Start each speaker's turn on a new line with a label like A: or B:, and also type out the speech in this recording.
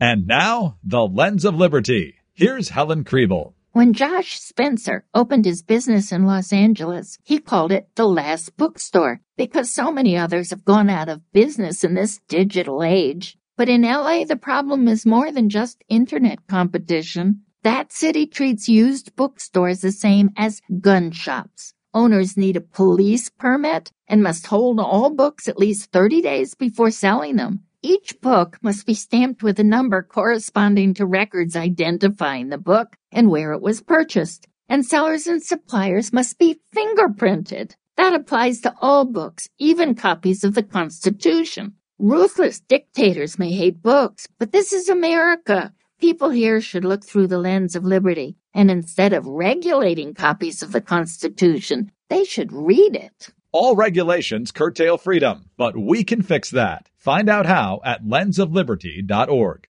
A: And now, The Lens of Liberty. Here's Helen Kriebel.
B: When Josh Spencer opened his business in Los Angeles, he called it the last bookstore because so many others have gone out of business in this digital age. But in LA, the problem is more than just internet competition. That city treats used bookstores the same as gun shops. Owners need a police permit and must hold all books at least 30 days before selling them. Each book must be stamped with a number corresponding to records identifying the book and where it was purchased. And sellers and suppliers must be fingerprinted. That applies to all books, even copies of the Constitution. Ruthless dictators may hate books, but this is America. People here should look through the lens of liberty, and instead of regulating copies of the Constitution, they should read it.
A: All regulations curtail freedom, but we can fix that. Find out how at lensofliberty.org.